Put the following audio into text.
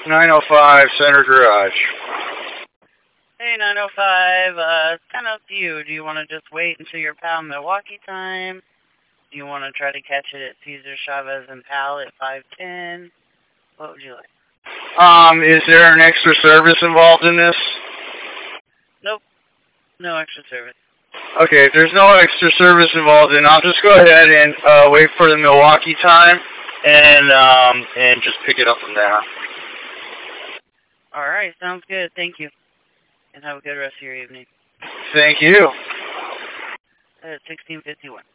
905 Center Garage. Hey, 905, it's kind of up to you. Do you want to just wait until your pal Milwaukee time? Do you want to try to catch it at Cesar Chavez and Pal at 510? What would you like? Is there an extra service involved in this? Nope, no extra service. Okay, if there's no extra service involved, then I'll just go ahead and wait for the Milwaukee time and just pick it up from there. All right, sounds good. Thank you. And have a good rest of your evening. Thank you. At 1651.